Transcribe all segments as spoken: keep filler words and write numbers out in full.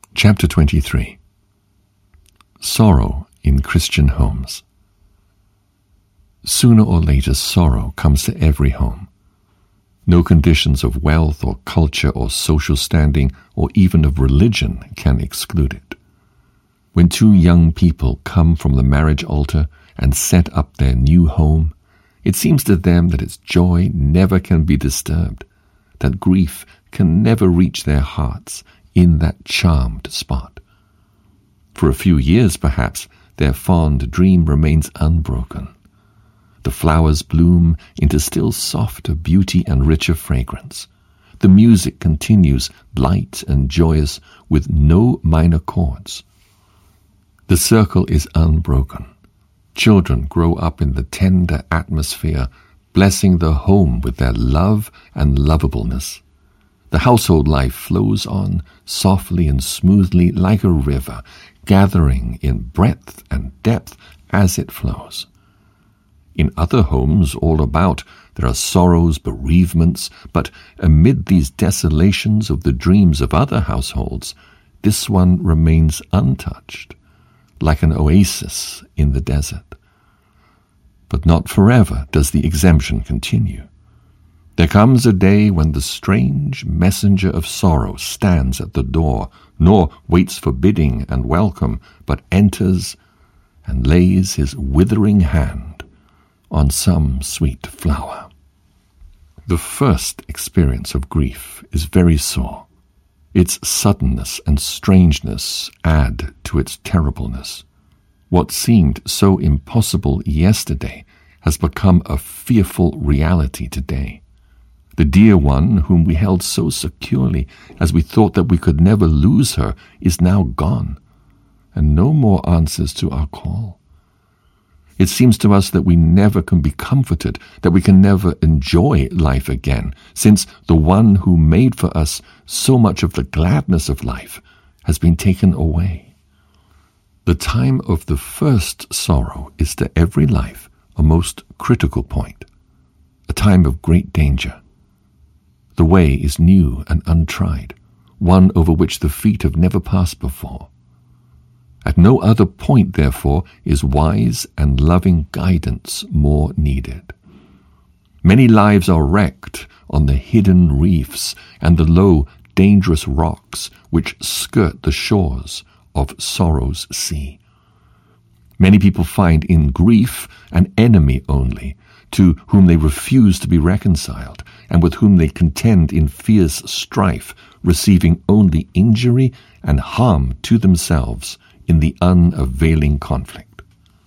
Chapter twenty-three. Sorrow in Christian Homes. Sooner or later, sorrow comes to every home. No conditions of wealth or culture or social standing or even of religion can exclude it. When two young people come from the marriage altar and set up their new home, it seems to them that its joy never can be disturbed, that grief can never reach their hearts in that charmed spot. For a few years, perhaps, their fond dream remains unbroken. The flowers bloom into still softer beauty and richer fragrance. The music continues light and joyous with no minor chords. The circle is unbroken. Children grow up in the tender atmosphere, blessing the home with their love and lovableness. The household life flows on softly and smoothly like a river, gathering in breadth and depth as it flows. In other homes all about, there are sorrows, bereavements, but amid these desolations of the dreams of other households, this one remains untouched, like an oasis in the desert. But not forever does the exemption continue. There comes a day when the strange messenger of sorrow stands at the door, nor waits for bidding and welcome, but enters and lays his withering hand on some sweet flower. The first experience of grief is very sore. Its suddenness and strangeness add to its terribleness. What seemed so impossible yesterday has become a fearful reality today. The dear one whom we held so securely as we thought that we could never lose her is now gone, and no more answers to our call. It seems to us that we never can be comforted, that we can never enjoy life again, since the one who made for us so much of the gladness of life has been taken away. The time of the first sorrow is to every life a most critical point, a time of great danger. The way is new and untried, one over which the feet have never passed before. At no other point, therefore, is wise and loving guidance more needed. Many lives are wrecked on the hidden reefs and the low, dangerous rocks which skirt the shores of sorrow's sea. Many people find in grief an enemy only, to whom they refuse to be reconciled, and with whom they contend in fierce strife, receiving only injury and harm to themselves in the unavailing conflict.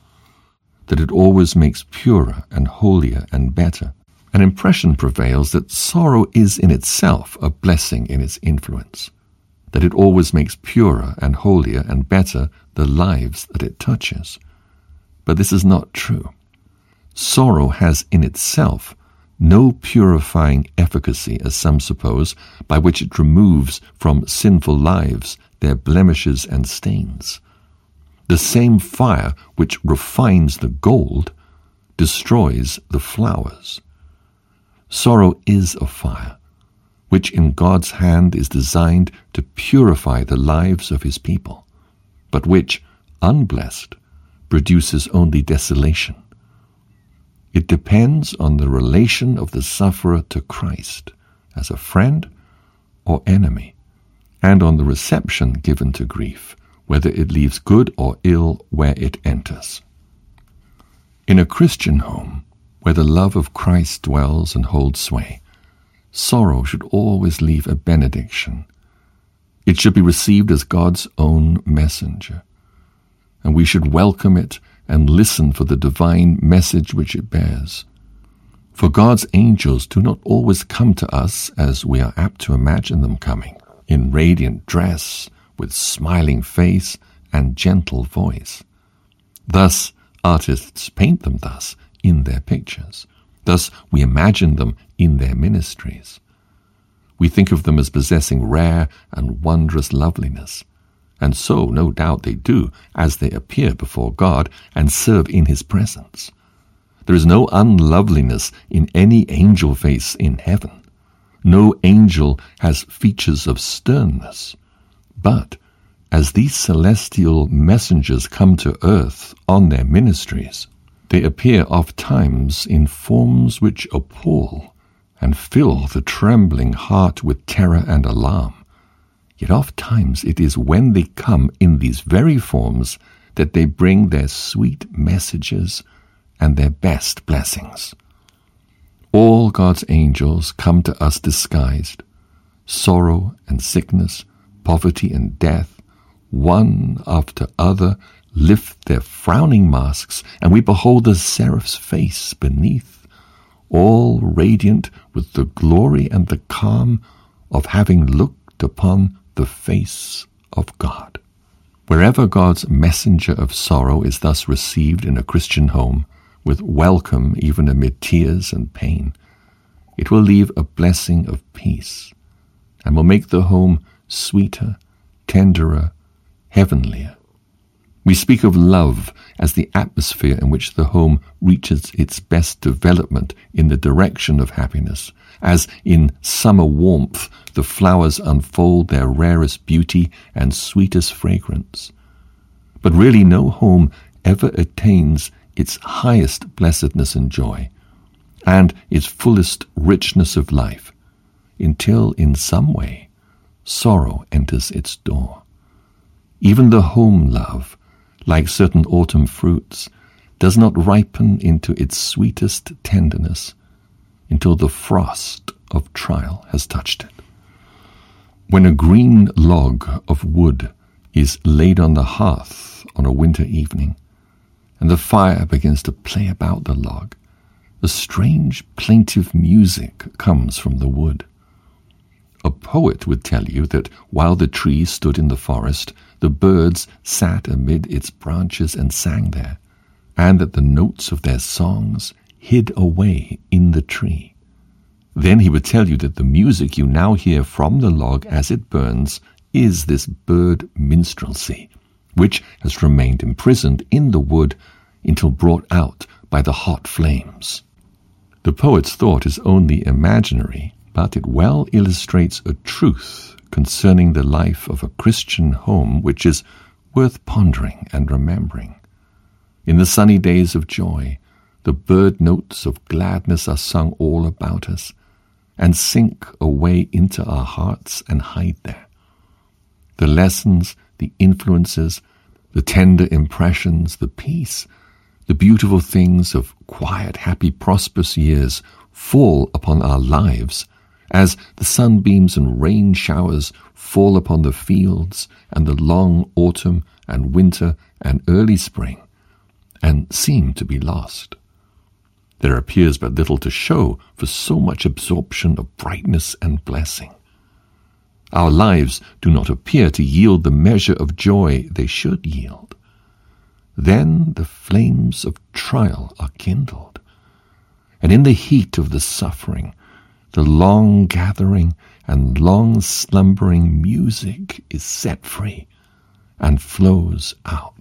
That it always makes purer and holier and better, an impression prevails that sorrow is in itself a blessing in its influence, that it always makes purer and holier and better the lives that it touches. But this is not true. Sorrow has in itself no purifying efficacy, as some suppose, by which it removes from sinful lives their blemishes and stains. The same fire which refines the gold destroys the flowers. Sorrow is a fire, which in God's hand is designed to purify the lives of his people, but which, unblessed, produces only desolation. It depends on the relation of the sufferer to Christ as a friend or enemy, and on the reception given to grief, whether it leaves good or ill where it enters. In a Christian home, where the love of Christ dwells and holds sway, sorrow should always leave a benediction. It should be received as God's own messenger, and we should welcome it and listen for the divine message which it bears. For God's angels do not always come to us as we are apt to imagine them coming, in radiant dress, with smiling face and gentle voice. Thus artists paint them thus in their pictures. Thus we imagine them in their ministries. We think of them as possessing rare and wondrous loveliness, and so, no doubt, they do, as they appear before God and serve in his presence. There is no unloveliness in any angel face in heaven. No angel has features of sternness, but as these celestial messengers come to earth on their ministries, they appear oft-times in forms which appall and fill the trembling heart with terror and alarm. Yet oft-times it is when they come in these very forms that they bring their sweet messages and their best blessings. All God's angels come to us disguised. Sorrow and sickness, poverty and death, one after other, lift their frowning masks, and we behold the seraph's face beneath, all radiant with the glory and the calm of having looked upon the face of God. Wherever God's messenger of sorrow is thus received in a Christian home, with welcome even amid tears and pain, it will leave a blessing of peace, and will make the home sweeter, tenderer, heavenlier. We speak of love as the atmosphere in which the home reaches its best development in the direction of happiness, as in summer warmth the flowers unfold their rarest beauty and sweetest fragrance. But really no home ever attains its highest blessedness and joy, and its fullest richness of life, until in some way sorrow enters its door. Even the home love, like certain autumn fruits, does not ripen into its sweetest tenderness until the frost of trial has touched it. When a green log of wood is laid on the hearth on a winter evening, and the fire begins to play about the log, a strange plaintive music comes from the wood. A poet would tell you that while the tree stood in the forest, the birds sat amid its branches and sang there, and that the notes of their songs hid away in the tree. Then he would tell you that the music you now hear from the log as it burns is this bird minstrelsy, which has remained imprisoned in the wood until brought out by the hot flames. The poet's thought is only imaginary, but it well illustrates a truth concerning the life of a Christian home which is worth pondering and remembering. In the sunny days of joy, the bird notes of gladness are sung all about us, and sink away into our hearts and hide there. The lessons, the influences, the tender impressions, the peace, the beautiful things of quiet, happy, prosperous years fall upon our lives as the sunbeams and rain showers fall upon the fields and the long autumn and winter and early spring, and seem to be lost. There appears but little to show for so much absorption of brightness and blessing. Our lives do not appear to yield the measure of joy they should yield. Then the flames of trial are kindled, and in the heat of the suffering, the long-gathering and long-slumbering music is set free and flows out.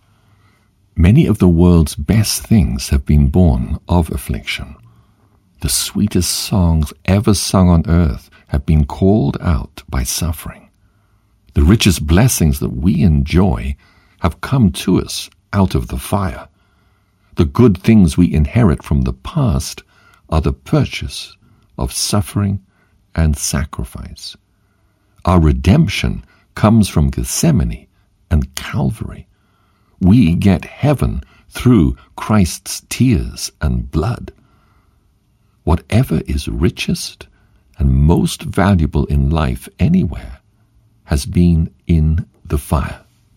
Many of the world's best things have been born of affliction. The sweetest songs ever sung on earth have been called out by suffering. The richest blessings that we enjoy have come to us out of the fire. The good things we inherit from the past are the purchase of suffering and sacrifice. Our redemption comes from Gethsemane and Calvary. We get heaven through Christ's tears and blood. Whatever is richest and most valuable in life anywhere has been in the fire.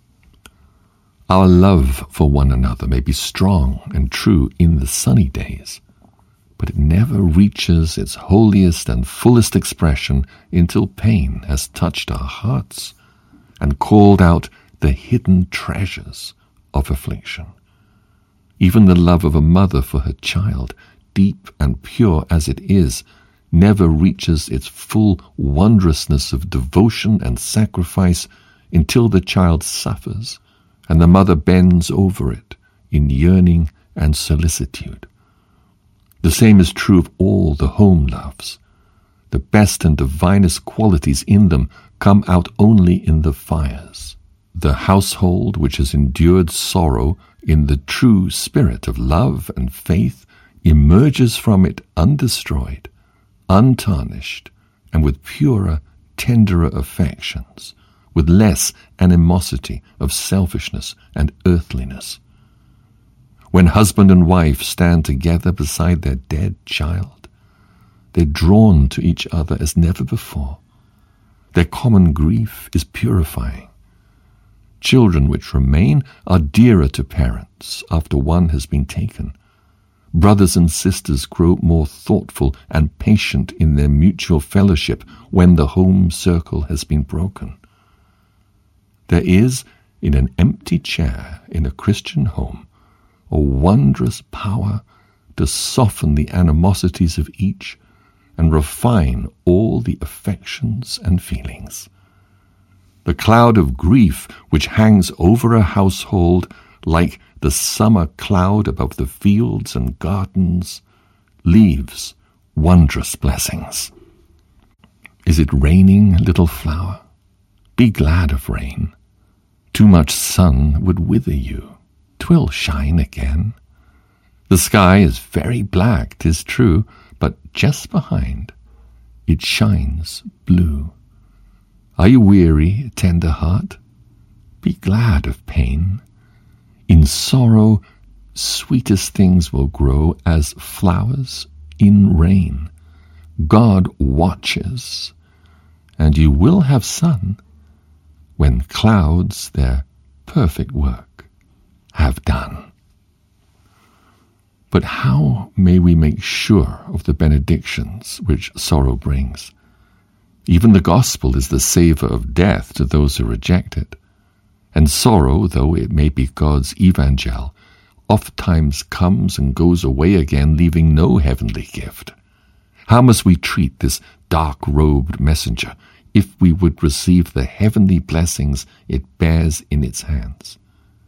Our love for one another may be strong and true in the sunny days, but it never reaches its holiest and fullest expression until pain has touched our hearts and called out the hidden treasures of affliction. Even the love of a mother for her child, deep and pure as it is, never reaches its full wondrousness of devotion and sacrifice until the child suffers and the mother bends over it in yearning and solicitude. The same is true of all the home loves. The best and divinest qualities in them come out only in the fires. the household which has endured sorrow in the true spirit of love and faith emerges from it undestroyed, untarnished, and with purer, tenderer affections, with less animosity of selfishness and earthliness. When husband and wife stand together beside their dead child, they're drawn to each other as never before. Their common grief is purifying. Children which remain are dearer to parents after one has been taken. Brothers and sisters grow more thoughtful and patient in their mutual fellowship when the home circle has been broken. There is, in an empty chair in a Christian home, a wondrous power to soften the animosities of each and refine all the affections and feelings. The cloud of grief which hangs over a household like the summer cloud above the fields and gardens leaves wondrous blessings. Is it raining, little flower? Be glad of rain. Too much sun would wither you. 'Twill shine again. The sky is very black, 'tis true, but just behind it shines blue. Are you weary, tender heart? Be glad of pain. In sorrow sweetest things will grow as flowers in rain. God watches, and you will have sun when clouds their perfect work have done. But how may we make sure of the benedictions which sorrow brings? Even the gospel is the savour of death to those who reject it. And sorrow, though it may be God's evangel, ofttimes comes and goes away again, leaving no heavenly gift. How must we treat this dark-robed messenger if we would receive the heavenly blessings it bears in its hands?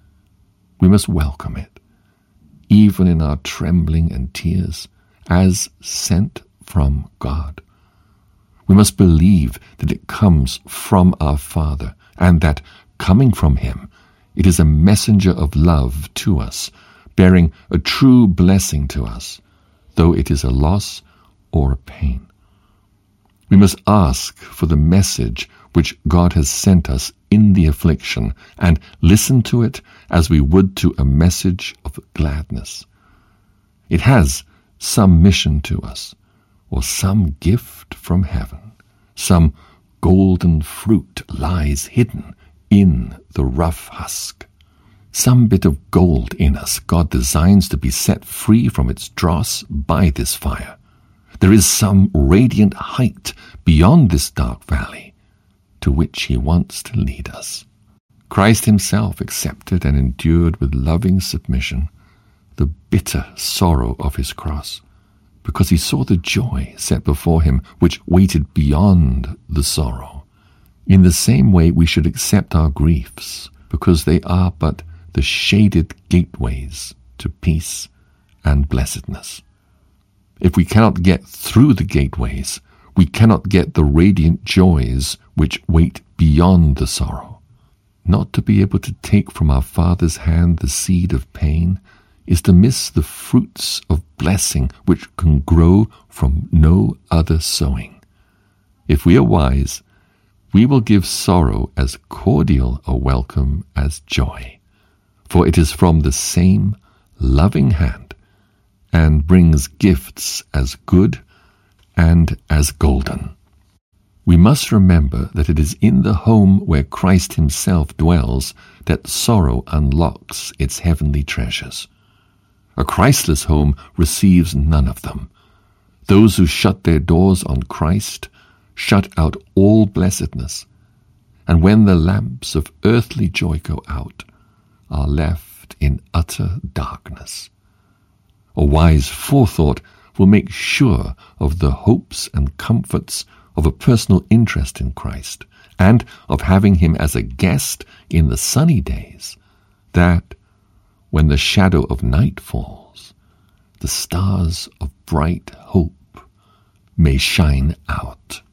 We must welcome it, even in our trembling and tears, as sent from God. We must believe that it comes from our Father, and that, coming from him, it is a messenger of love to us, bearing a true blessing to us, though it is a loss or a pain. We must ask for the message which God has sent us in the affliction, and listen to it as we would to a message of gladness. It has some mission to us, or some gift from heaven. Some golden fruit lies hidden in the rough husk. Some bit of gold in us God designs to be set free from its dross by this fire. There is some radiant height beyond this dark valley to which he wants to lead us. Christ himself accepted and endured with loving submission the bitter sorrow of his cross, because he saw the joy set before him which waited beyond the sorrow. In the same way we should accept our griefs, because they are but the shaded gateways to peace and blessedness. If we cannot get through the gateways, we cannot get the radiant joys which wait beyond the sorrow. Not to be able to take from our Father's hand the seed of pain is to miss the fruits of blessing which can grow from no other sowing. If we are wise, we will give sorrow as cordial a welcome as joy, for it is from the same loving hand, and brings gifts as good and as golden. We must remember that it is in the home where Christ himself dwells that sorrow unlocks its heavenly treasures. A Christless home receives none of them. Those who shut their doors on Christ shut out all blessedness, and when the lamps of earthly joy go out, are left in utter darkness. A wise forethought will make sure of the hopes and comforts of a personal interest in Christ, and of having him as a guest in the sunny days, that, when the shadow of night falls, the stars of bright hope may shine out.